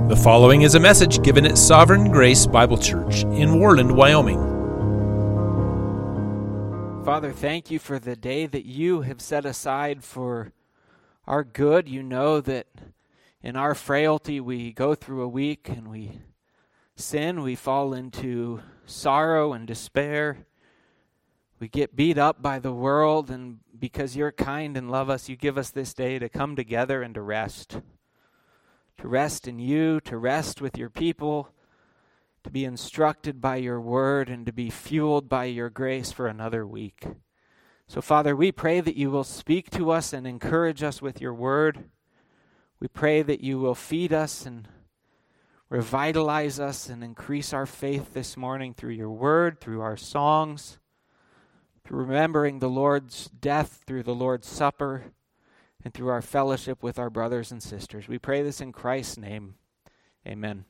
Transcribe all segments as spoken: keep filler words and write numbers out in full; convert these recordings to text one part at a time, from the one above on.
The following is a message given at Sovereign Grace Bible Church in Worland, Wyoming. Father, thank you for the day that you have set aside for our good. You know that in our frailty we go through a week and we sin, we fall into sorrow and despair. We get beat up by the world, and because you're kind and love us, you give us this day to come together and to rest. To rest in you, to rest with your people, to be instructed by your word, and to be fueled by your grace for another week. So, Father, we pray that you will speak to us and encourage us with your word. We pray that you will feed us and revitalize us and increase our faith this morning through your word, through our songs, through remembering the Lord's death, through the Lord's Supper, and through our fellowship with our brothers and sisters. We pray this in Christ's name. Amen.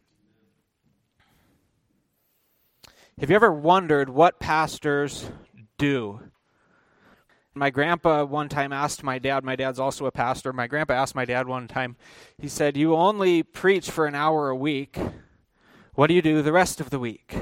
Have you ever wondered what pastors do? My grandpa one time asked my dad, my dad's also a pastor, my grandpa asked my dad one time, he said, "You only preach for an hour a week. What do you do the rest of the week?"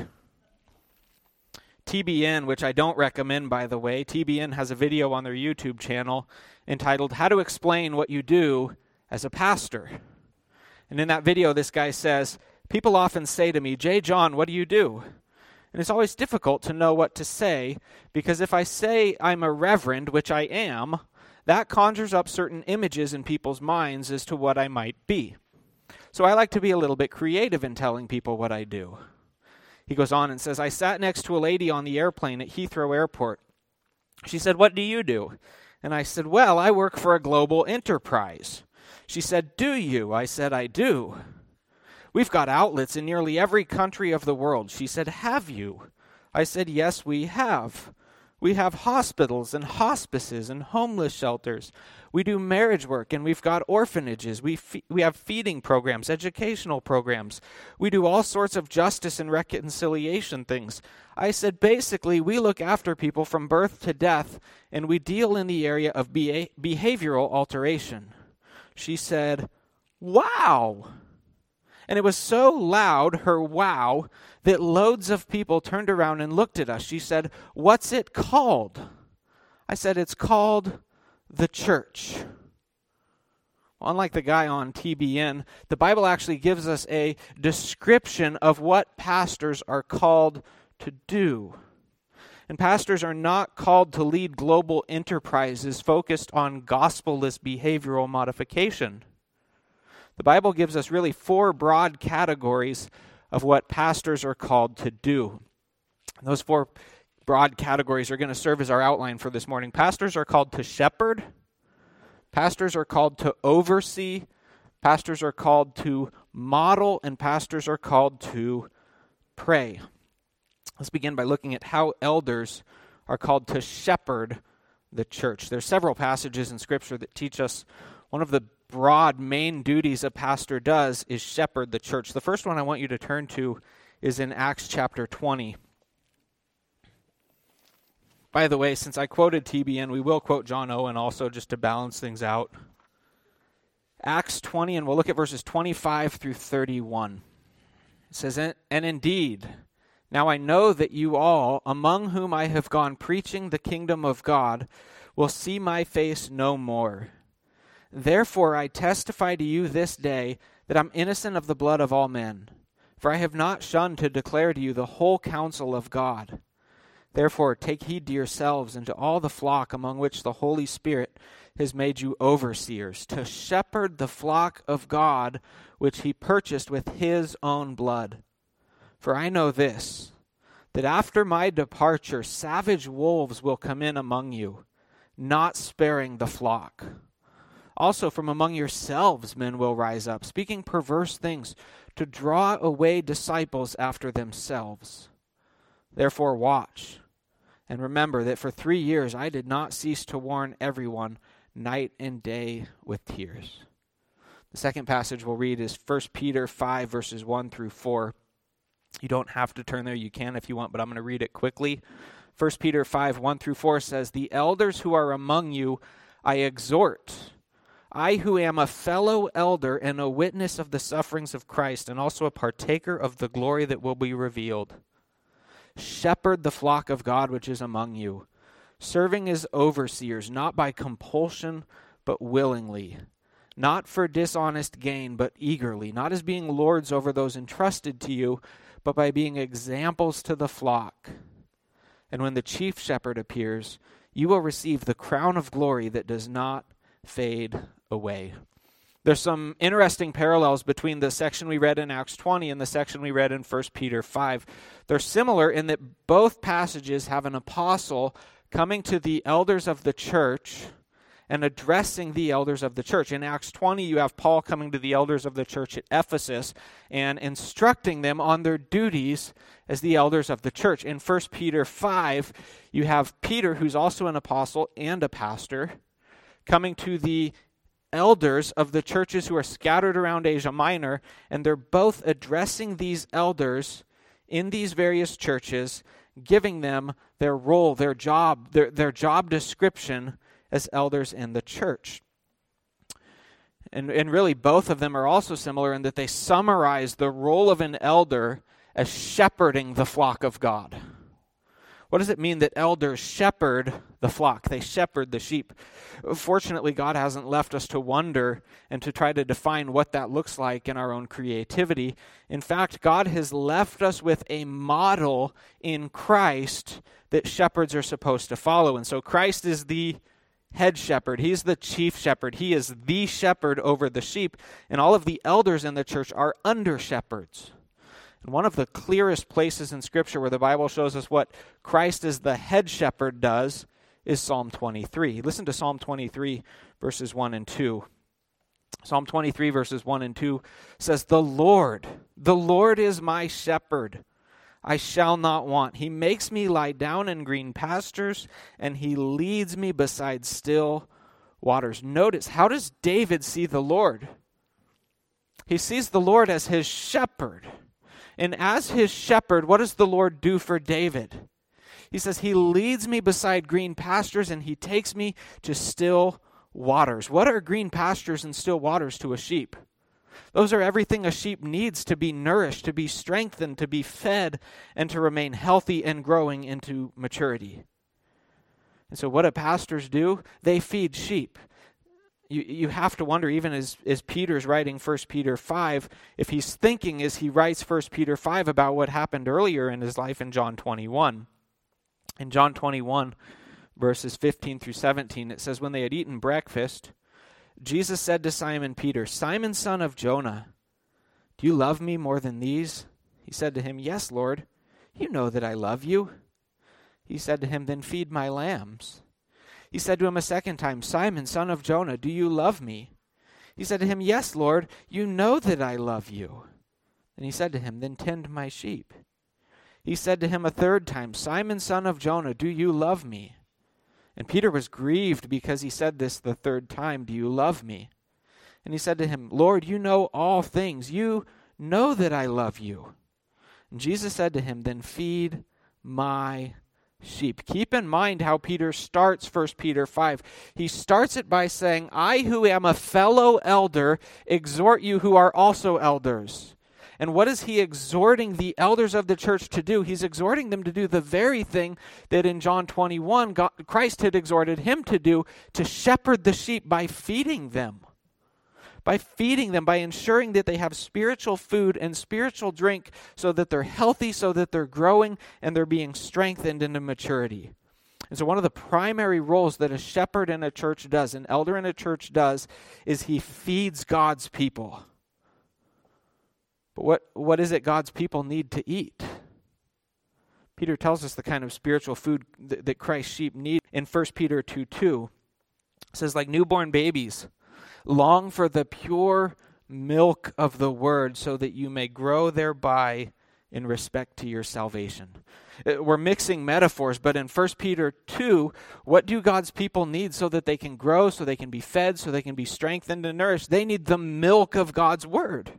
T B N, which I don't recommend, by the way, T B N has a video on their YouTube channel entitled, "How to Explain What You Do as a Pastor." And in that video, this guy says, "People often say to me, 'J. John, what do you do?' And it's always difficult to know what to say, because if I say I'm a reverend, which I am, that conjures up certain images in people's minds as to what I might be. So I like to be a little bit creative in telling people what I do." He goes on and says, "I sat next to a lady on the airplane at Heathrow Airport. She said, 'What do you do?' And I said, 'Well, I work for a global enterprise.' She said, 'Do you?' I said, 'I do.' 'We've got outlets in nearly every country of the world.' She said, 'Have you?' I said, 'Yes, we have. We have hospitals and hospices and homeless shelters. We do marriage work, and we've got orphanages. We fe- we have feeding programs, educational programs. We do all sorts of justice and reconciliation things.' I said, 'Basically, we look after people from birth to death, and we deal in the area of beha- behavioral alteration.' She said, 'Wow!' And it was so loud, her wow, that loads of people turned around and looked at us. She said, 'What's it called?' I said, 'It's called the church.'" Well, unlike the guy on T B N, the Bible actually gives us a description of what pastors are called to do. And pastors are not called to lead global enterprises focused on gospel-less behavioral modification. The Bible gives us really four broad categories of what pastors are called to do. Those four broad categories are going to serve as our outline for this morning. Pastors are called to shepherd. Pastors are called to oversee. Pastors are called to model. And pastors are called to pray. Let's begin by looking at how elders are called to shepherd the church. There's several passages in Scripture that teach us one of the broad main duties a pastor does is shepherd the church. The first one I want you to turn to is in Acts chapter twenty. By the way, since I quoted T B N, we will quote John Owen also just to balance things out. Acts twenty, and we'll look at verses twenty-five through thirty-one. It says, "And indeed, now I know that you all, among whom I have gone preaching the kingdom of God, will see my face no more. Therefore I testify to you this day that I'm innocent of the blood of all men. For I have not shunned to declare to you the whole counsel of God. Therefore take heed to yourselves and to all the flock among which the Holy Spirit has made you overseers, to shepherd the flock of God which he purchased with his own blood. For I know this, that after my departure savage wolves will come in among you, not sparing the flock. Also from among yourselves men will rise up, speaking perverse things, to draw away disciples after themselves. Therefore watch, and remember that for three years I did not cease to warn everyone night and day with tears." The second passage we'll read is First Peter five, verses one through four. You don't have to turn there, you can if you want, but I'm going to read it quickly. First Peter five, one through four says, "The elders who are among you I exhort, I who am a fellow elder and a witness of the sufferings of Christ, and also a partaker of the glory that will be revealed. Shepherd the flock of God which is among you, serving as overseers, not by compulsion, but willingly, not for dishonest gain, but eagerly, not as being lords over those entrusted to you, but by being examples to the flock. And when the chief shepherd appears, you will receive the crown of glory that does not fade away. There's some interesting parallels between the section we read in Acts twenty and the section we read in First Peter five. They're similar in that both passages have an apostle coming to the elders of the church and addressing the elders of the church. In Acts twenty, you have Paul coming to the elders of the church at Ephesus and instructing them on their duties as the elders of the church. In First Peter five, you have Peter, who's also an apostle and a pastor, coming to the elders of the churches who are scattered around Asia Minor, and they're both addressing these elders in these various churches, giving them their role, their job, their, their job description as elders in the church. And, and really, both of them are also similar in that they summarize the role of an elder as shepherding the flock of God. What does it mean that elders shepherd the flock? They shepherd the sheep. Fortunately, God hasn't left us to wonder and to try to define what that looks like in our own creativity. In fact, God has left us with a model in Christ that shepherds are supposed to follow. And so Christ is the head shepherd. He's the chief shepherd. He is the shepherd over the sheep. And all of the elders in the church are under shepherds. And one of the clearest places in Scripture where the Bible shows us what Christ as the head shepherd does is Psalm twenty-three. Listen to Psalm twenty-three, verses one and two. Psalm twenty-three, verses one and two says, The Lord, the Lord is my shepherd. I shall not want. He makes me lie down in green pastures, and he leads me beside still waters. Notice, how does David see the Lord? He sees the Lord as his shepherd. And as his shepherd, what does the Lord do for David? He says, he leads me beside green pastures, and he takes me to still waters. What are green pastures and still waters to a sheep? Those are everything a sheep needs to be nourished, to be strengthened, to be fed, and to remain healthy and growing into maturity. And so what do pastors do? They feed sheep. You you have to wonder, even as, as Peter's writing First Peter five, if he's thinking as he writes First Peter five about what happened earlier in his life in John twenty-one. In John twenty-one, verses fifteen through seventeen, it says, When they had eaten breakfast, Jesus said to Simon Peter, Simon, son of Jonah, do you love me more than these? He said to him, Yes, Lord, you know that I love you. He said to him, Then feed my lambs. He said to him a second time, Simon, son of Jonah, do you love me? He said to him, Yes, Lord, you know that I love you. And he said to him, Then tend my sheep. He said to him a third time, Simon, son of Jonah, do you love me? And Peter was grieved because he said this the third time, Do you love me? And he said to him, Lord, you know all things. You know that I love you. And Jesus said to him, Then feed my sheep. Keep in mind how Peter starts First Peter five. He starts it by saying, I who am a fellow elder exhort you who are also elders. And what is he exhorting the elders of the church to do? He's exhorting them to do the very thing that in John twenty-one, God, Christ had exhorted him to do, to shepherd the sheep by feeding them. By feeding them, by ensuring that they have spiritual food and spiritual drink so that they're healthy, so that they're growing, and they're being strengthened into maturity. And so one of the primary roles that a shepherd in a church does, an elder in a church does, is he feeds God's people. But what, what is it God's people need to eat? Peter tells us the kind of spiritual food that, that Christ's sheep need in First Peter two two. It says, like newborn babies, long for the pure milk of the word so that you may grow thereby in respect to your salvation. We're mixing metaphors, but in First Peter two, what do God's people need so that they can grow, so they can be fed, so they can be strengthened and nourished? They need the milk of God's word.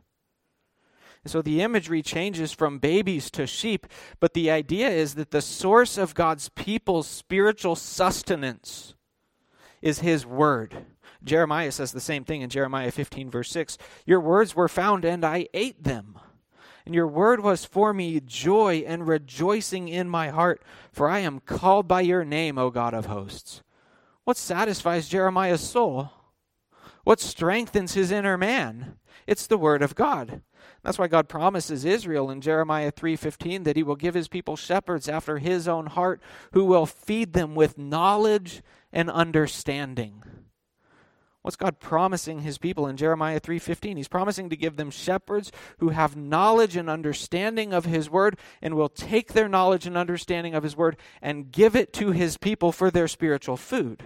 So the imagery changes from babies to sheep, but the idea is that the source of God's people's spiritual sustenance is his word. Jeremiah says the same thing in Jeremiah fifteen, verse six. Your words were found, and I ate them. And your word was for me joy and rejoicing in my heart, for I am called by your name, O God of hosts. What satisfies Jeremiah's soul? What strengthens his inner man? It's the word of God. That's why God promises Israel in Jeremiah three fifteen that he will give his people shepherds after his own heart who will feed them with knowledge and understanding. What's God promising his people in Jeremiah three fifteen? He's promising to give them shepherds who have knowledge and understanding of his word and will take their knowledge and understanding of his word and give it to his people for their spiritual food.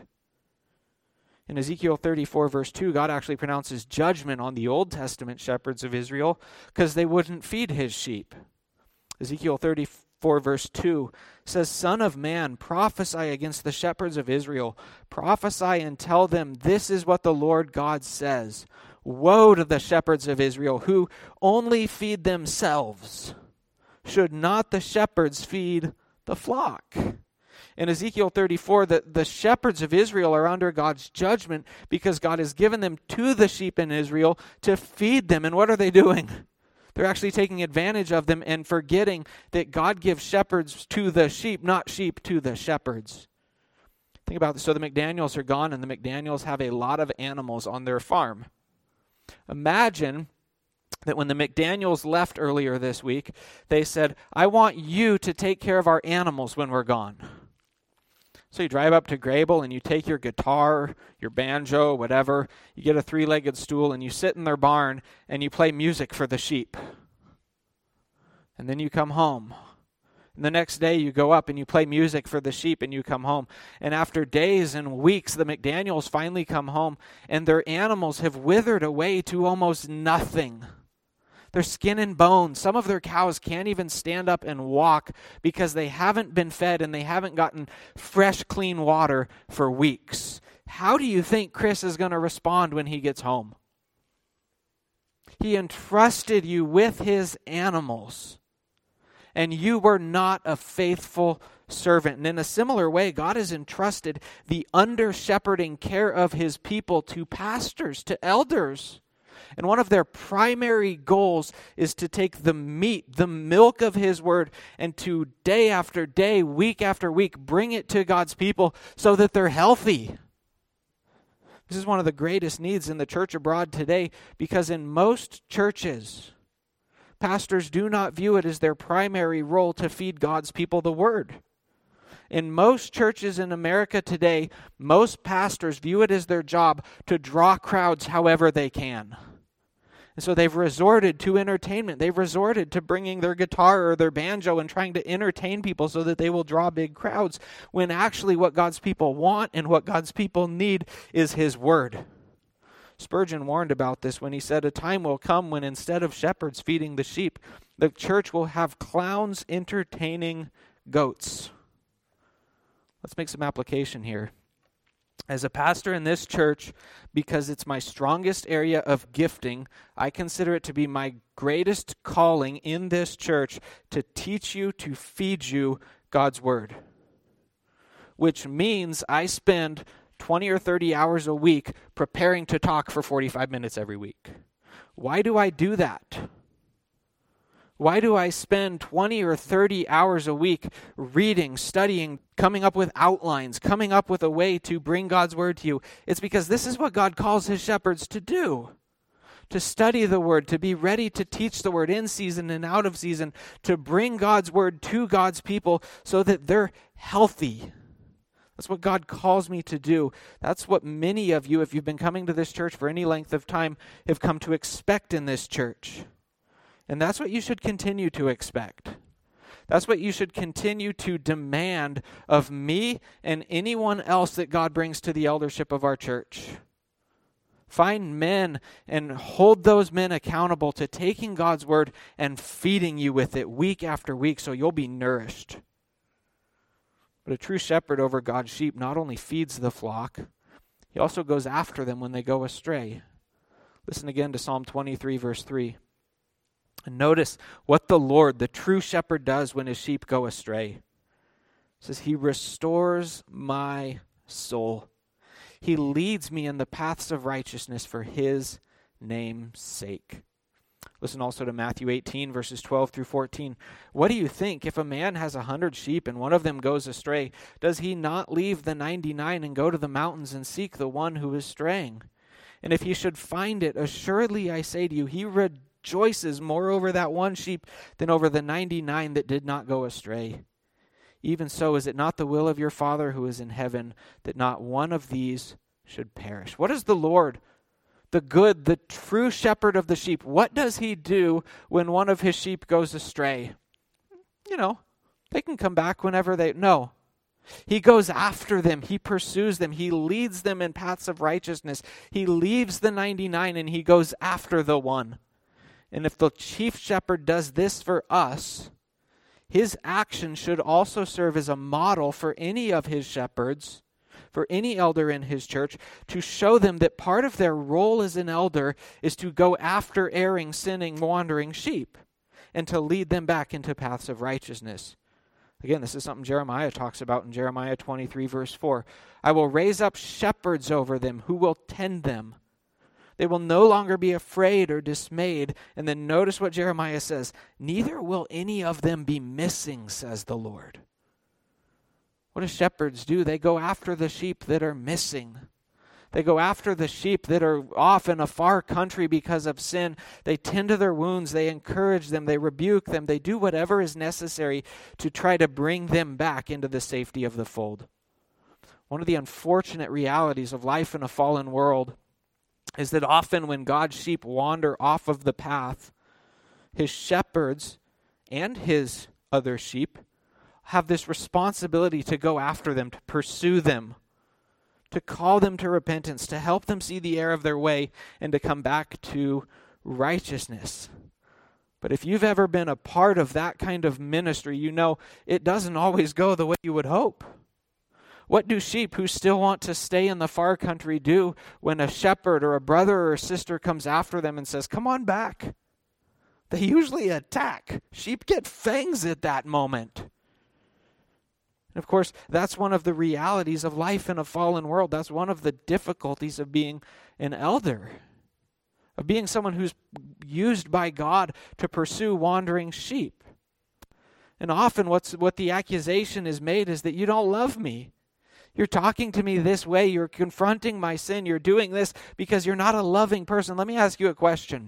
In Ezekiel thirty-four, verse two, God actually pronounces judgment on the Old Testament shepherds of Israel because they wouldn't feed his sheep. Ezekiel thirty-four, verse two says, Son of man, prophesy against the shepherds of Israel. Prophesy and tell them, this is what the Lord God says. Woe to the shepherds of Israel who only feed themselves. Should not the shepherds feed the flock? In Ezekiel thirty-four, the, the shepherds of Israel are under God's judgment because God has given them to the sheep in Israel to feed them. And what are they doing? They're actually taking advantage of them and forgetting that God gives shepherds to the sheep, not sheep to the shepherds. Think about this. So the McDaniels are gone, and the McDaniels have a lot of animals on their farm. Imagine that when the McDaniels left earlier this week, they said, I want you to take care of our animals when we're gone. So you drive up to Grable and you take your guitar, your banjo, whatever, you get a three-legged stool and you sit in their barn and you play music for the sheep. And then you come home. And the next day you go up and you play music for the sheep and you come home. And after days and weeks, the McDaniels finally come home and their animals have withered away to almost nothing. They're skin and bone. Some of their cows can't even stand up and walk because they haven't been fed and they haven't gotten fresh, clean water for weeks. How do you think Chris is going to respond when he gets home? He entrusted you with his animals, and you were not a faithful servant. And in a similar way, God has entrusted the under-shepherding care of his people to pastors, to elders. And one of their primary goals is to take the meat, the milk of his word, and to day after day, week after week, bring it to God's people so that they're healthy. This is one of the greatest needs in the church abroad today because in most churches, pastors do not view it as their primary role to feed God's people the word. In most churches in America today, most pastors view it as their job to draw crowds however they can. And so they've resorted to entertainment. They've resorted to bringing their guitar or their banjo and trying to entertain people so that they will draw big crowds, when actually what God's people want and what God's people need is his word. Spurgeon warned about this when he said, a time will come when instead of shepherds feeding the sheep, the church will have clowns entertaining goats. Let's make some application here. As a pastor in this church, because it's my strongest area of gifting, I consider it to be my greatest calling in this church to teach you, to feed you God's word. Which means I spend twenty or thirty hours a week preparing to talk for forty-five minutes every week. Why do I do that? Why do I spend twenty or thirty hours a week reading, studying, coming up with outlines, coming up with a way to bring God's word to you? It's because this is what God calls his shepherds to do. To study the word, to be ready to teach the word in season and out of season, to bring God's word to God's people so that they're healthy. That's what God calls me to do. That's what many of you, if you've been coming to this church for any length of time, have come to expect in this church. And that's what you should continue to expect. That's what you should continue to demand of me and anyone else that God brings to the eldership of our church. Find men and hold those men accountable to taking God's word and feeding you with it week after week so you'll be nourished. But a true shepherd over God's sheep not only feeds the flock, he also goes after them when they go astray. Listen again to Psalm twenty-three, verse three. And notice what the Lord, the true shepherd, does when his sheep go astray. It says, he restores my soul. He leads me in the paths of righteousness for his name's sake. Listen also to Matthew eighteen, verses twelve through fourteen. What do you think? If a man has a hundred sheep and one of them goes astray, does he not leave the ninety-nine and go to the mountains and seek the one who is straying? And if he should find it, assuredly I say to you, he rejoices more over that one sheep than over the ninety-nine that did not go astray. Even so, is it not the will of your Father who is in heaven that not one of these should perish? What is the Lord, the good, the true shepherd of the sheep? What does he do when one of his sheep goes astray? You know, they can come back whenever they... No. He goes after them. He pursues them. He leads them in paths of righteousness. He leaves the ninety-nine and he goes after the one. And if the chief shepherd does this for us, his action should also serve as a model for any of his shepherds, for any elder in his church, to show them that part of their role as an elder is to go after erring, sinning, wandering sheep and to lead them back into paths of righteousness. Again, this is something Jeremiah talks about in Jeremiah twenty-three, verse four. I will raise up shepherds over them who will tend them. They will no longer be afraid or dismayed. And then notice what Jeremiah says. Neither will any of them be missing, says the Lord. What do shepherds do? They go after the sheep that are missing. They go after the sheep that are off in a far country because of sin. They tend to their wounds. They encourage them. They rebuke them. They do whatever is necessary to try to bring them back into the safety of the fold. One of the unfortunate realities of life in a fallen world is that often when God's sheep wander off of the path, his shepherds and his other sheep have this responsibility to go after them, to pursue them, to call them to repentance, to help them see the error of their way, and to come back to righteousness. But if you've ever been a part of that kind of ministry, you know it doesn't always go the way you would hope. What do sheep who still want to stay in the far country do when a shepherd or a brother or a sister comes after them and says, come on back? They usually attack. Sheep get fangs at that moment. And of course, that's one of the realities of life in a fallen world. That's one of the difficulties of being an elder, of being someone who's used by God to pursue wandering sheep. And often what's what the accusation is made is that you don't love me. You're talking to me this way. You're confronting my sin. You're doing this because you're not a loving person. Let me ask you a question.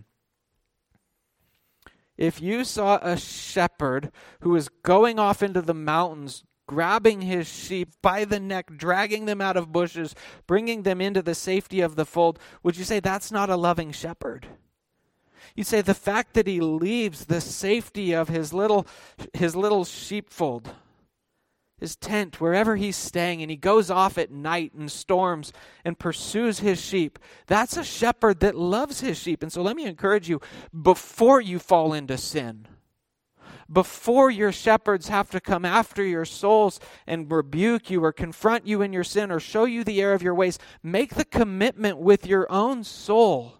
If you saw a shepherd who was going off into the mountains, grabbing his sheep by the neck, dragging them out of bushes, bringing them into the safety of the fold, would you say that's not a loving shepherd? You'd say the fact that he leaves the safety of his little, his little sheepfold, his tent, wherever he's staying, and he goes off at night in storms and pursues his sheep, that's a shepherd that loves his sheep. And so let me encourage you, before you fall into sin, before your shepherds have to come after your souls and rebuke you or confront you in your sin or show you the error of your ways, make the commitment with your own soul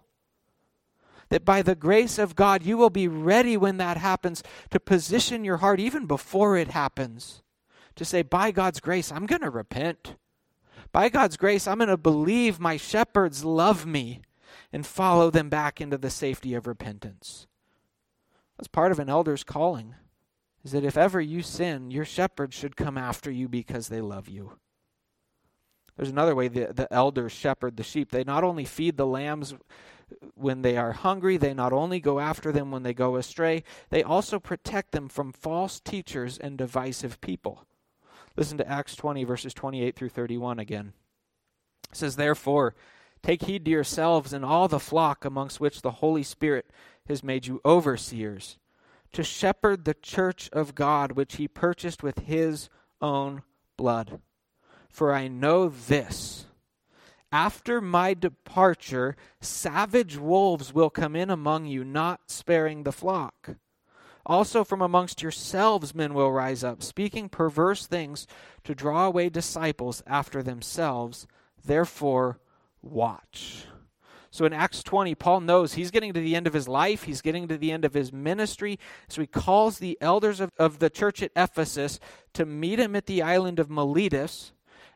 that by the grace of God you will be ready when that happens to position your heart even before it happens. To say, by God's grace, I'm going to repent. By God's grace, I'm going to believe my shepherds love me and follow them back into the safety of repentance. That's part of an elder's calling, is that if ever you sin, your shepherds should come after you because they love you. There's another way the, the elders shepherd the sheep. They not only feed the lambs when they are hungry, they not only go after them when they go astray, they also protect them from false teachers and divisive people. Listen to Acts twenty, verses twenty-eight through thirty-one again. It says, therefore, take heed to yourselves and all the flock amongst which the Holy Spirit has made you overseers, to shepherd the church of God, which he purchased with his own blood. For I know this, after my departure, savage wolves will come in among you, not sparing the flock. Also from amongst yourselves men will rise up, speaking perverse things to draw away disciples after themselves. Therefore, watch. So in Acts twenty, Paul knows he's getting to the end of his life. He's getting to the end of his ministry. So he calls the elders of, of the church at Ephesus to meet him at the island of Miletus.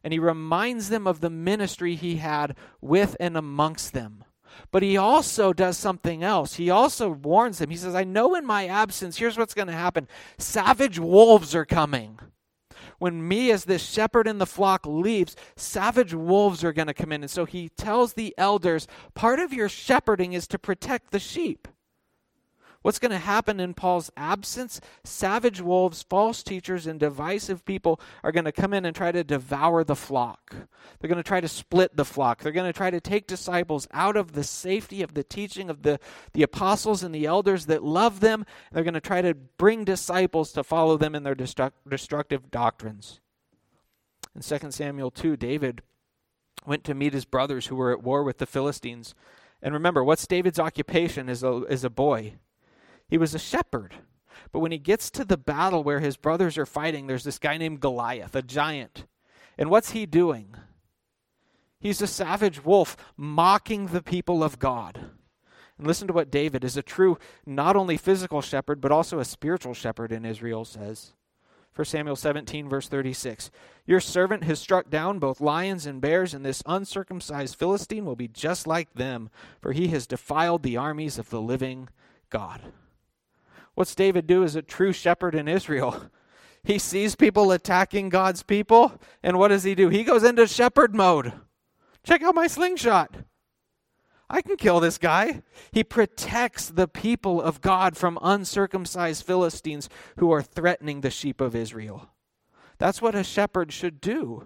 And he reminds them of the ministry he had with and amongst them. But he also does something else. He also warns them. He says, I know in my absence, here's what's going to happen. Savage wolves are coming. When me as this shepherd in the flock leaves, savage wolves are going to come in. And so he tells the elders, part of your shepherding is to protect the sheep. What's going to happen in Paul's absence? Savage wolves, false teachers, and divisive people are going to come in and try to devour the flock. They're going to try to split the flock. They're going to try to take disciples out of the safety of the teaching of the, the apostles and the elders that love them. They're going to try to bring disciples to follow them in their destruct, destructive doctrines. In Second Samuel two, David went to meet his brothers who were at war with the Philistines. And remember, what's David's occupation as a, as a boy? He was a shepherd. But when he gets to the battle where his brothers are fighting, there's this guy named Goliath, a giant. And what's he doing? He's a savage wolf mocking the people of God. And listen to what David, is a true, not only physical shepherd, but also a spiritual shepherd in Israel, says. First Samuel seventeen, verse thirty-six. Your servant has struck down both lions and bears, and this uncircumcised Philistine will be just like them, for he has defiled the armies of the living God. What's David do as a true shepherd in Israel? He sees people attacking God's people, and what does he do? He goes into shepherd mode. Check out my slingshot. I can kill this guy. He protects the people of God from uncircumcised Philistines who are threatening the sheep of Israel. That's what a shepherd should do.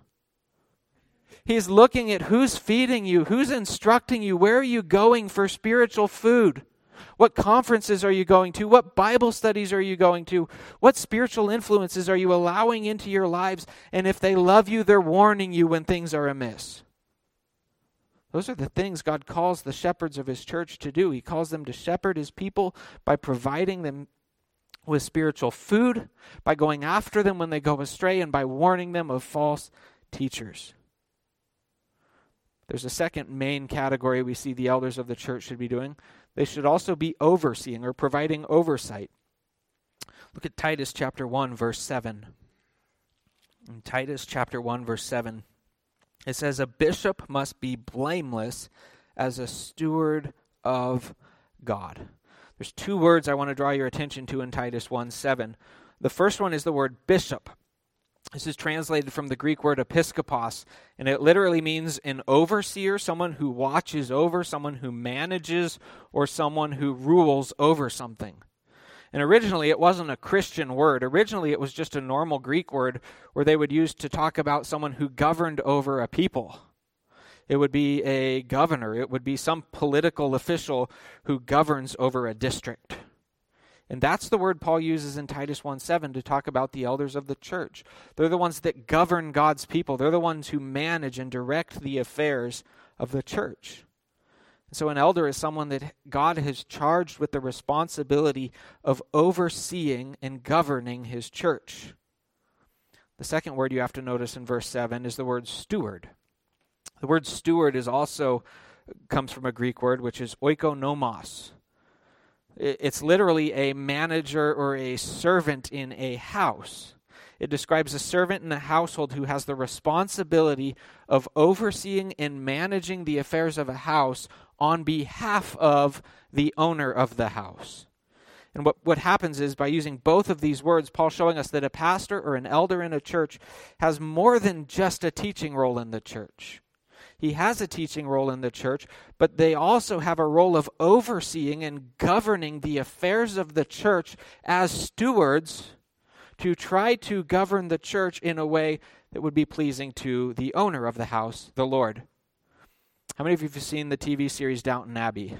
He's looking at who's feeding you, who's instructing you, where are you going for spiritual food? What conferences are you going to? What Bible studies are you going to? What spiritual influences are you allowing into your lives? And if they love you, they're warning you when things are amiss. Those are the things God calls the shepherds of his church to do. He calls them to shepherd his people by providing them with spiritual food, by going after them when they go astray, and by warning them of false teachers. There's a second main category we see the elders of the church should be doing. They should also be overseeing or providing oversight. Look at Titus chapter one, verse seven. In Titus chapter one, verse seven, it says, a bishop must be blameless as a steward of God. There's two words I want to draw your attention to in Titus one, seven. The first one is the word bishop. This is translated from the Greek word episkopos, and it literally means an overseer, someone who watches over, someone who manages, or someone who rules over something. And originally it wasn't a Christian word. Originally it was just a normal Greek word where they would use to talk about someone who governed over a people. It would be a governor. It would be some political official who governs over a district. And that's the word Paul uses in Titus one seven to talk about the elders of the church. They're the ones that govern God's people. They're the ones who manage and direct the affairs of the church. And so an elder is someone that God has charged with the responsibility of overseeing and governing his church. The second word you have to notice in verse seven is the word steward. The word steward is also comes from a Greek word, which is oikonomos. It's literally a manager or a servant in a house. It describes a servant in a household who has the responsibility of overseeing and managing the affairs of a house on behalf of the owner of the house. And what, what happens is, by using both of these words, Paul's showing us that a pastor or an elder in a church has more than just a teaching role in the church. He has a teaching role in the church, but they also have a role of overseeing and governing the affairs of the church as stewards to try to govern the church in a way that would be pleasing to the owner of the house, the Lord. How many of you have seen the T V series Downton Abbey?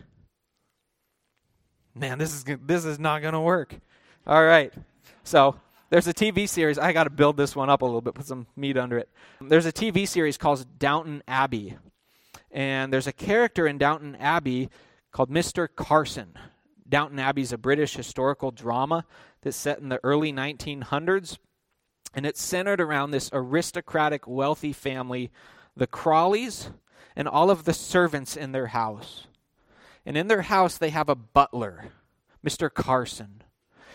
Man, this is this is not going to work. All right. So there's a T V series. I got to build this one up a little bit, put some meat under it. There's a T V series called Downton Abbey. And there's a character in Downton Abbey called Mister Carson. Downton Abbey is a British historical drama that's set in the early nineteen hundreds. And it's centered around this aristocratic, wealthy family, the Crawleys, and all of the servants in their house. And in their house, they have a butler, Mister Carson.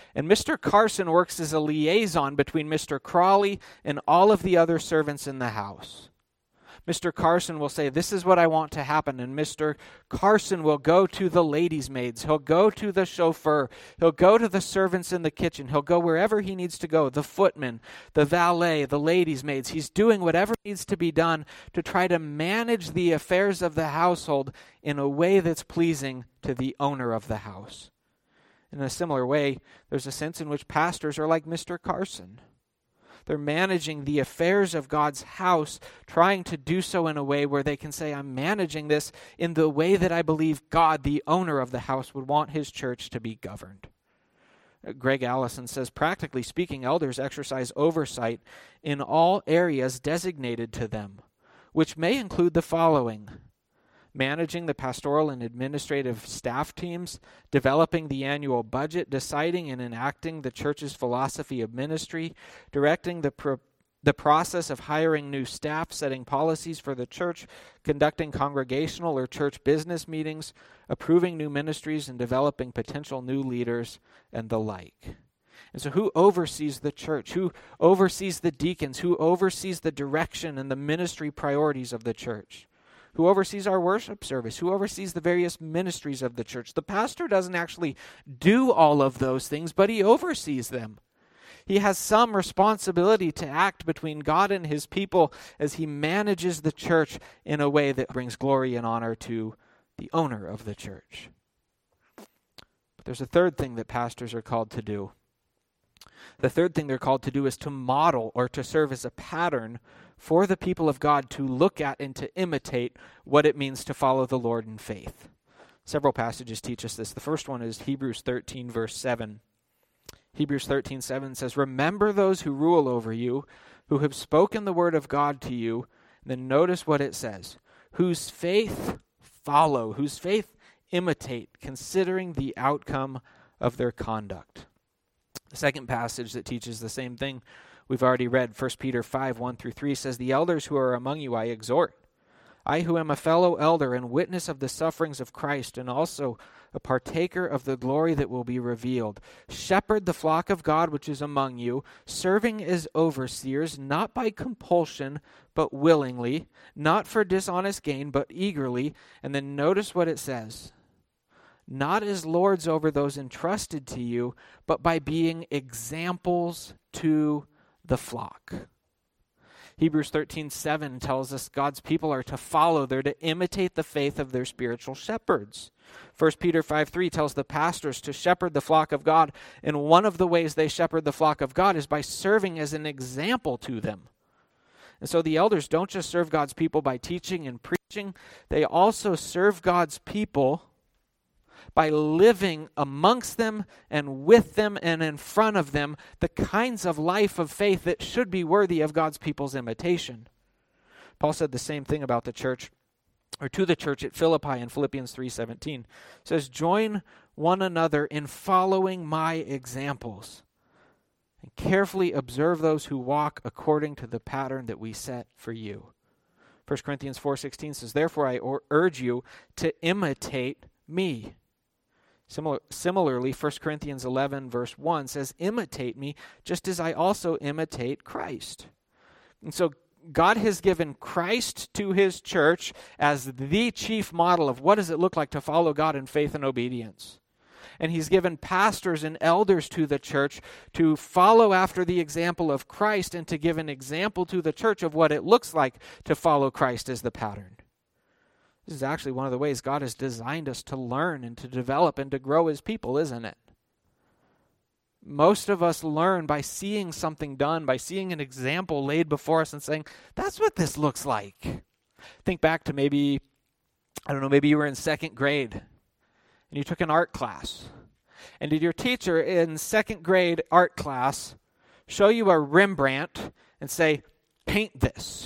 And Mister Carson works as a liaison between Mister Crawley and all of the other servants in the house. Mister Carson will say, this is what I want to happen. And Mister Carson will go to the ladies' maids. He'll go to the chauffeur. He'll go to the servants in the kitchen. He'll go wherever he needs to go, the footman, the valet, the ladies' maids. He's doing whatever needs to be done to try to manage the affairs of the household in a way that's pleasing to the owner of the house. In a similar way, there's a sense in which pastors are like Mister Carson. They're managing the affairs of God's house, trying to do so in a way where they can say, I'm managing this in the way that I believe God, the owner of the house, would want his church to be governed. Greg Allison says, practically speaking, elders exercise oversight in all areas designated to them, which may include the following: managing the pastoral and administrative staff teams, developing the annual budget, deciding and enacting the church's philosophy of ministry, directing the pro- the process of hiring new staff, setting policies for the church, conducting congregational or church business meetings, approving new ministries, and developing potential new leaders, and the like. And so who oversees the church? Who oversees the deacons? Who oversees the direction and the ministry priorities of the church? Who oversees our worship service? Who oversees the various ministries of the church? The pastor doesn't actually do all of those things, but he oversees them. He has some responsibility to act between God and his people as he manages the church in a way that brings glory and honor to the owner of the church. But there's a third thing that pastors are called to do. The third thing they're called to do is to model or to serve as a pattern for the people of God to look at and to imitate what it means to follow the Lord in faith. Several passages teach us this. The first one is Hebrews thirteen, verse seven. Hebrews thirteen, seven says, remember those who rule over you, who have spoken the word of God to you. And then notice what it says. Whose faith follow, whose faith imitate, considering the outcome of their conduct. The second passage that teaches the same thing we've already read, First Peter five, one through three, says, the elders who are among you I exhort, I who am a fellow elder and witness of the sufferings of Christ, and also a partaker of the glory that will be revealed. Shepherd the flock of God which is among you, serving as overseers, not by compulsion, but willingly, not for dishonest gain, but eagerly. And then notice what it says. Not as lords over those entrusted to you, but by being examples to the flock. Hebrews thirteen, seven tells us God's people are to follow. They're to imitate the faith of their spiritual shepherds. First Peter five, three tells the pastors to shepherd the flock of God, and one of the ways they shepherd the flock of God is by serving as an example to them. And so the elders don't just serve God's people by teaching and preaching, they also serve God's people by living amongst them and with them and in front of them the kinds of life of faith that should be worthy of God's people's imitation. Paul said the same thing about the church, or to the church at Philippi in Philippians three seventeen. It says, join one another in following my examples, and carefully observe those who walk according to the pattern that we set for you. First Corinthians four sixteen says, therefore I urge you to imitate me. Similar, similarly, First Corinthians eleven, verse one says, imitate me, just as I also imitate Christ. And so God has given Christ to his church as the chief model of what does it look like to follow God in faith and obedience. And he's given pastors and elders to the church to follow after the example of Christ and to give an example to the church of what it looks like to follow Christ as the pattern. This is actually one of the ways God has designed us to learn and to develop and to grow as people, isn't it? Most of us learn by seeing something done, by seeing an example laid before us and saying, that's what this looks like. Think back to maybe, I don't know, maybe you were in second grade and you took an art class. And did your teacher in second grade art class show you a Rembrandt and say, paint this?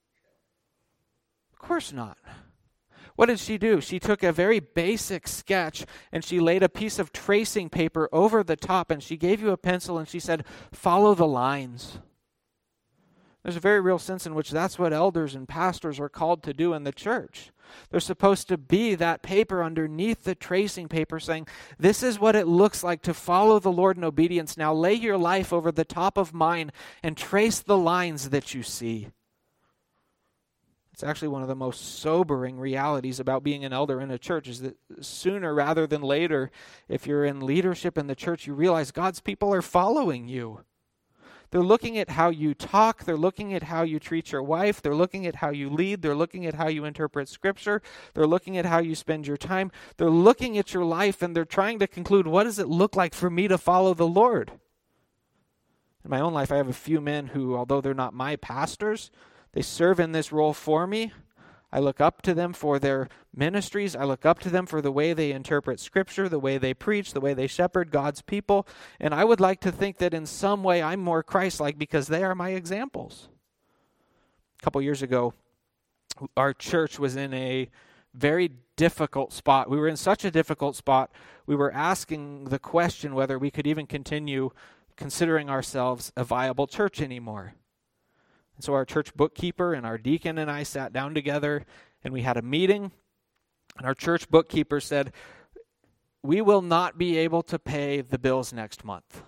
Of course not. What did she do? She took a very basic sketch and she laid a piece of tracing paper over the top and she gave you a pencil and she said, follow the lines. There's a very real sense in which that's what elders and pastors are called to do in the church. They're supposed to be that paper underneath the tracing paper saying, this is what it looks like to follow the Lord in obedience. Now lay your life over the top of mine and trace the lines that you see. It's actually one of the most sobering realities about being an elder in a church is that sooner rather than later, if you're in leadership in the church, you realize God's people are following you. They're looking at how you talk. They're looking at how you treat your wife. They're looking at how you lead. They're looking at how you interpret Scripture. They're looking at how you spend your time. They're looking at your life, and they're trying to conclude, what does it look like for me to follow the Lord? In my own life, I have a few men who, although they're not my pastors, they serve in this role for me. I look up to them for their ministries. I look up to them for the way they interpret Scripture, the way they preach, the way they shepherd God's people. And I would like to think that in some way I'm more Christ-like because they are my examples. A couple years ago, our church was in a very difficult spot. We were in such a difficult spot, we were asking the question whether we could even continue considering ourselves a viable church anymore. And so our church bookkeeper and our deacon and I sat down together and we had a meeting. And our church bookkeeper said, we will not be able to pay the bills next month.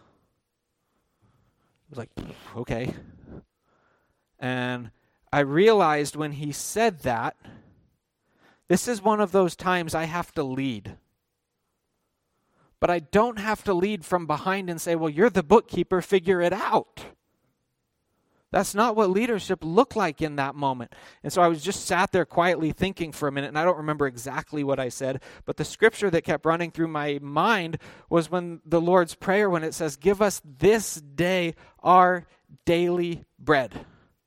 I was like, okay. And I realized when he said that, this is one of those times I have to lead. But I don't have to lead from behind and say, well, you're the bookkeeper, figure it out. That's not what leadership looked like in that moment. And so I was just sat there quietly thinking for a minute, and I don't remember exactly what I said, but the scripture that kept running through my mind was when the Lord's Prayer, when it says, give us this day our daily bread.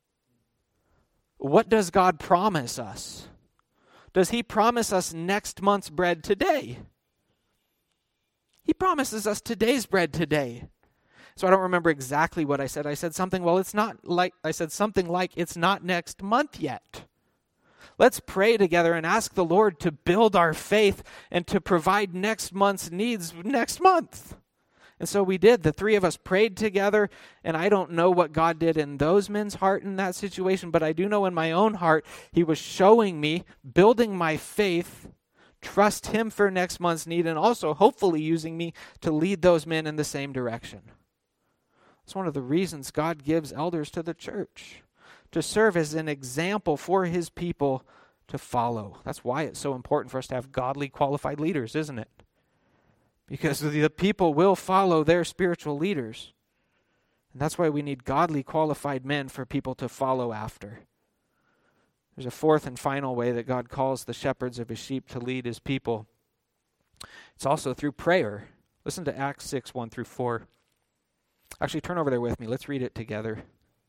What does God promise us? Does he promise us next month's bread today? He promises us today's bread today. So I don't remember exactly what I said. I said something, well, it's not like, I said something like, it's not next month yet. Let's pray together and ask the Lord to build our faith and to provide next month's needs next month. And so we did. The three of us prayed together, and I don't know what God did in those men's heart in that situation, but I do know in my own heart, he was showing me, building my faith, trust him for next month's need, and also hopefully using me to lead those men in the same direction. It's one of the reasons God gives elders to the church, to serve as an example for his people to follow. That's why it's so important for us to have godly, qualified leaders, isn't it? Because the people will follow their spiritual leaders. And that's why we need godly, qualified men for people to follow after. There's a fourth and final way that God calls the shepherds of his sheep to lead his people. It's also through prayer. Listen to Acts six, one through four. Actually, turn over there with me. Let's read it together.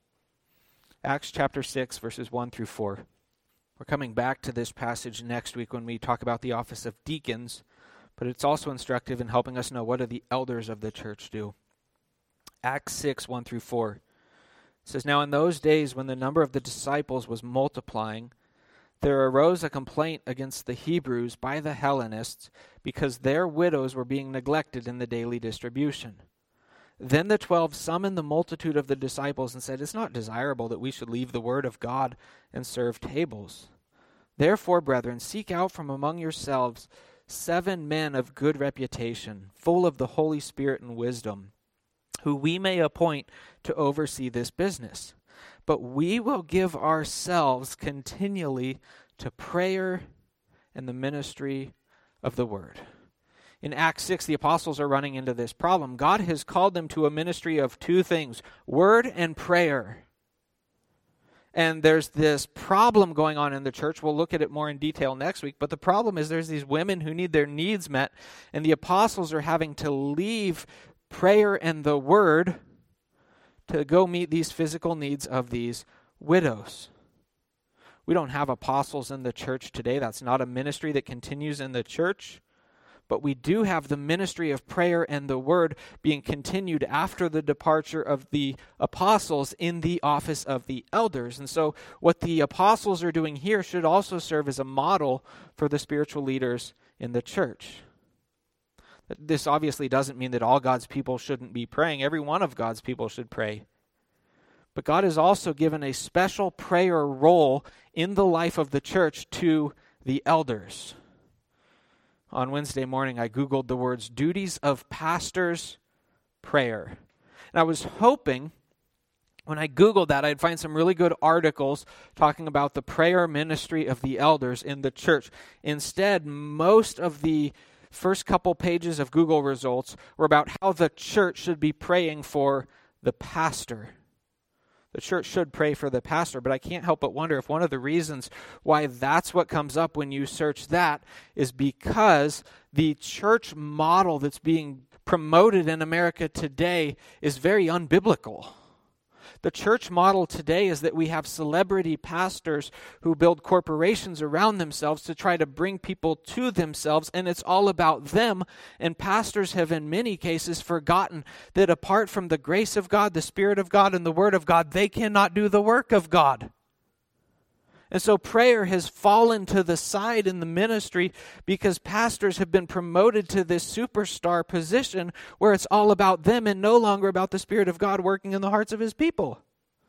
Acts chapter six, verses one through four. We're coming back to this passage next week when we talk about the office of deacons, but it's also instructive in helping us know what do the elders of the church do. Acts six, one through four. It says, now in those days when the number of the disciples was multiplying, there arose a complaint against the Hebrews by the Hellenists because their widows were being neglected in the daily distribution. Then the twelve summoned the multitude of the disciples and said, it's not desirable that we should leave the word of God and serve tables. Therefore, brethren, seek out from among yourselves seven men of good reputation, full of the Holy Spirit and wisdom, who we may appoint to oversee this business. But we will give ourselves continually to prayer and the ministry of the word. In Acts six, the apostles are running into this problem. God has called them to a ministry of two things, word and prayer. And there's this problem going on in the church. We'll look at it more in detail next week. But the problem is there's these women who need their needs met, and the apostles are having to leave prayer and the word to go meet these physical needs of these widows. We don't have apostles in the church today. That's not a ministry that continues in the church. But we do have the ministry of prayer and the word being continued after the departure of the apostles in the office of the elders. And so what the apostles are doing here should also serve as a model for the spiritual leaders in the church. This obviously doesn't mean that all God's people shouldn't be praying. Every one of God's people should pray. But God has also given a special prayer role in the life of the church to the elders. On Wednesday morning, I Googled the words duties of pastors, prayer. And I was hoping when I Googled that, I'd find some really good articles talking about the prayer ministry of the elders in the church. Instead, most of the first couple pages of Google results were about how the church should be praying for the pastor. The church should pray for the pastor, but I can't help but wonder if one of the reasons why that's what comes up when you search that is because the church model that's being promoted in America today is very unbiblical. The church model today is that we have celebrity pastors who build corporations around themselves to try to bring people to themselves, and it's all about them. And pastors have in many cases forgotten that apart from the grace of God, the Spirit of God, and the Word of God, they cannot do the work of God. And so prayer has fallen to the side in the ministry because pastors have been promoted to this superstar position where it's all about them and no longer about the Spirit of God working in the hearts of His people.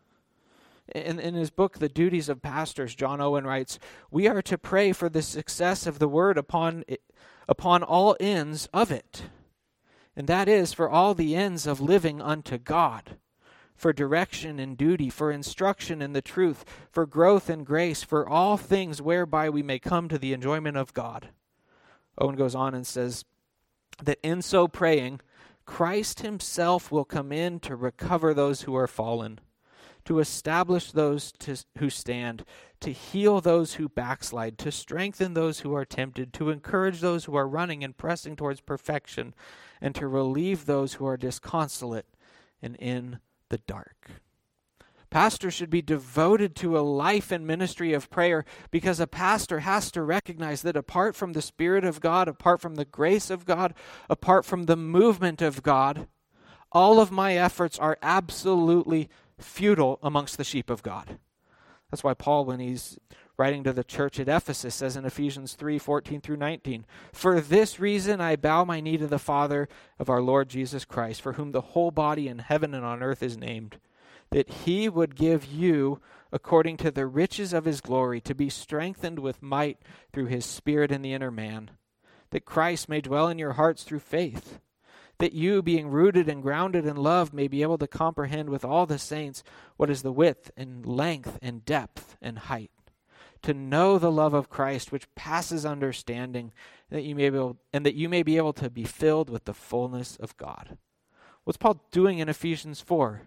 In, in his book, The Duties of Pastors, John Owen writes, "We are to pray for the success of the word upon it, upon all ends of it, and that is for all the ends of living unto God, for direction and duty, for instruction in the truth, for growth and grace, for all things whereby we may come to the enjoyment of God." Owen goes on and says that in so praying, Christ Himself will come in to recover those who are fallen, to establish those to, who stand, to heal those who backslide, to strengthen those who are tempted, to encourage those who are running and pressing towards perfection, and to relieve those who are disconsolate and in the dark. Pastors should be devoted to a life and ministry of prayer because a pastor has to recognize that apart from the Spirit of God, apart from the grace of God, apart from the movement of God, all of my efforts are absolutely futile amongst the sheep of God. That's why Paul, when he's writing to the church at Ephesus, says in Ephesians three, fourteen through nineteen, "For this reason I bow my knee to the Father of our Lord Jesus Christ, for whom the whole body in heaven and on earth is named, that He would give you, according to the riches of His glory, to be strengthened with might through His Spirit in the inner man, that Christ may dwell in your hearts through faith, that you, being rooted and grounded in love, may be able to comprehend with all the saints what is the width and length and depth and height, to know the love of Christ which passes understanding, that you may be able, and that you may be able to be filled with the fullness of God." What's Paul doing in Ephesians four?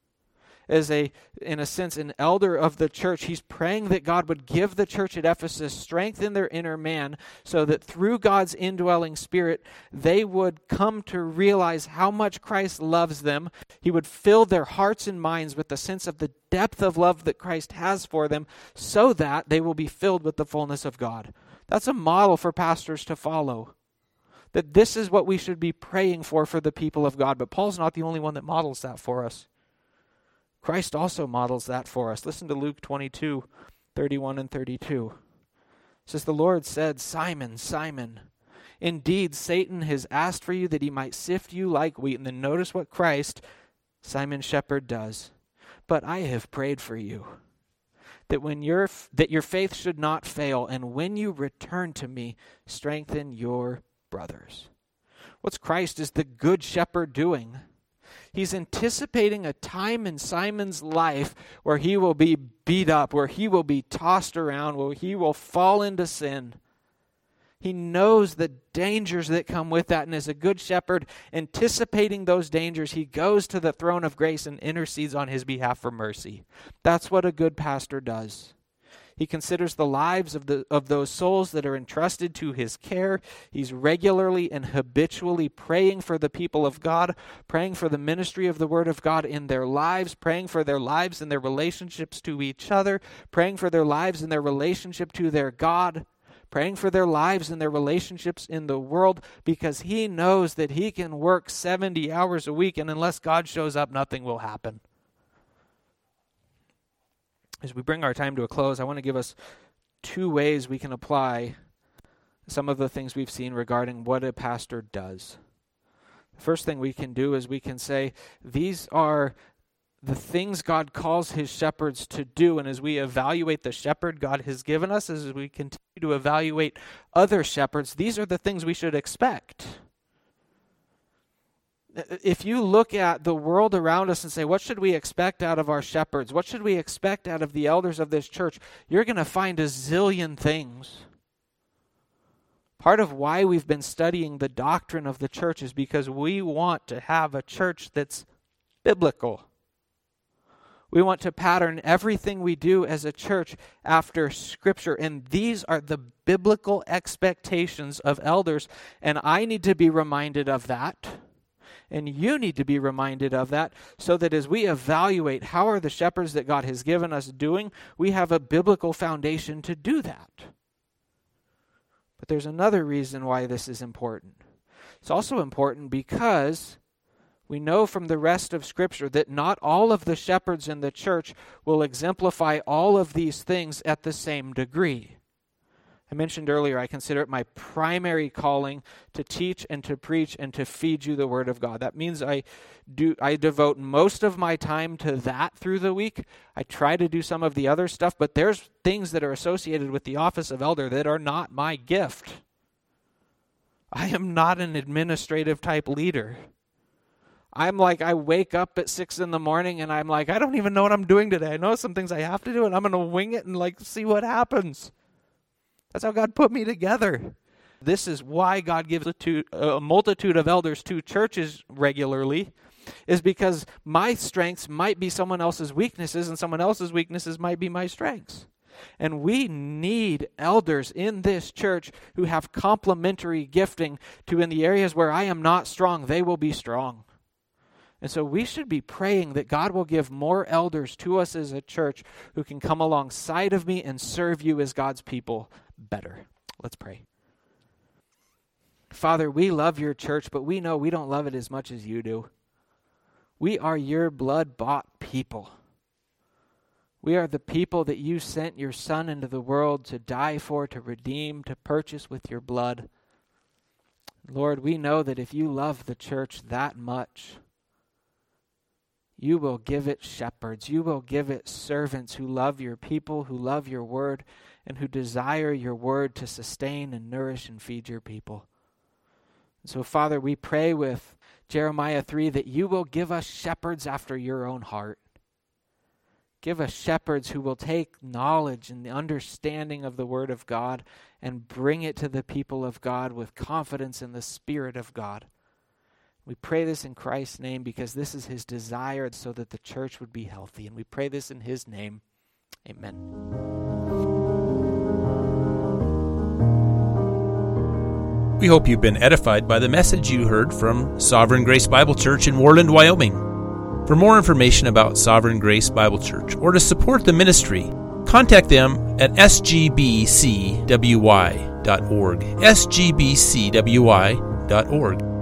As a, in a sense, an elder of the church, he's praying that God would give the church at Ephesus strength in their inner man so that through God's indwelling Spirit, they would come to realize how much Christ loves them. He would fill their hearts and minds with the sense of the depth of love that Christ has for them so that they will be filled with the fullness of God. That's a model for pastors to follow. That this is what we should be praying for for the people of God. But Paul's not the only one that models that for us. Christ also models that for us. Listen to Luke twenty-two, thirty-one and thirty-two. It says, "The Lord said, 'Simon, Simon, indeed Satan has asked for you that he might sift you like wheat.'" And then notice what Christ, Simon's shepherd, does. "But I have prayed for you, that when your that your faith should not fail, and when you return to me, strengthen your brothers." What's Christ as the good shepherd doing? He's anticipating a time in Simon's life where he will be beat up, where he will be tossed around, where he will fall into sin. He knows the dangers that come with that, and as a good shepherd, anticipating those dangers, he goes to the throne of grace and intercedes on his behalf for mercy. That's what a good pastor does. He considers the lives of the of those souls that are entrusted to his care. He's regularly and habitually praying for the people of God, praying for the ministry of the Word of God in their lives, praying for their lives and their relationships to each other, praying for their lives and their relationship to their God, praying for their lives and their relationships in the world, because he knows that he can work seventy hours a week, and unless God shows up, nothing will happen. As we bring our time to a close, I want to give us two ways we can apply some of the things we've seen regarding what a pastor does. The first thing we can do is we can say, these are the things God calls his shepherds to do, and as we evaluate the shepherd God has given us, as we continue to evaluate other shepherds, these are the things we should expect. If you look at the world around us and say, what should we expect out of our shepherds? What should we expect out of the elders of this church? You're going to find a zillion things. Part of why we've been studying the doctrine of the church is because we want to have a church that's biblical. We want to pattern everything we do as a church after Scripture, and these are the biblical expectations of elders, and I need to be reminded of that, and you need to be reminded of that, so that as we evaluate how are the shepherds that God has given us doing, we have a biblical foundation to do that. But there's another reason why this is important. It's also important because we know from the rest of Scripture that not all of the shepherds in the church will exemplify all of these things at the same degree. I mentioned earlier, I consider it my primary calling to teach and to preach and to feed you the Word of God. That means I do I devote most of my time to that through the week. I try to do some of the other stuff, but there's things that are associated with the office of elder that are not my gift. I am not an administrative type leader. I'm like, I wake up at six in the morning and I'm like, I don't even know what I'm doing today. I know some things I have to do and I'm going to wing it and like see what happens. That's how God put me together. This is why God gives a, to, a multitude of elders to churches regularly, is because my strengths might be someone else's weaknesses and someone else's weaknesses might be my strengths. And we need elders in this church who have complementary gifting to, in the areas where I am not strong, they will be strong. And so we should be praying that God will give more elders to us as a church who can come alongside of me and serve you as God's people better. Let's pray. Father, we love your church, but we know we don't love it as much as you do. We are your blood-bought people. We are the people that you sent your Son into the world to die for, to redeem, to purchase with your blood. Lord, we know that if you love the church that much, you will give it shepherds. You will give it servants who love your people, who love your word, and who desire your word to sustain and nourish and feed your people. And so, Father, we pray with Jeremiah three that you will give us shepherds after your own heart. Give us shepherds who will take knowledge and the understanding of the word of God and bring it to the people of God with confidence in the Spirit of God. We pray this in Christ's name because this is his desire so that the church would be healthy. And we pray this in his name. Amen. We hope you've been edified by the message you heard from Sovereign Grace Bible Church in Worland, Wyoming. For more information about Sovereign Grace Bible Church or to support the ministry, contact them at s g b c w y dot org. s g b c w y dot org.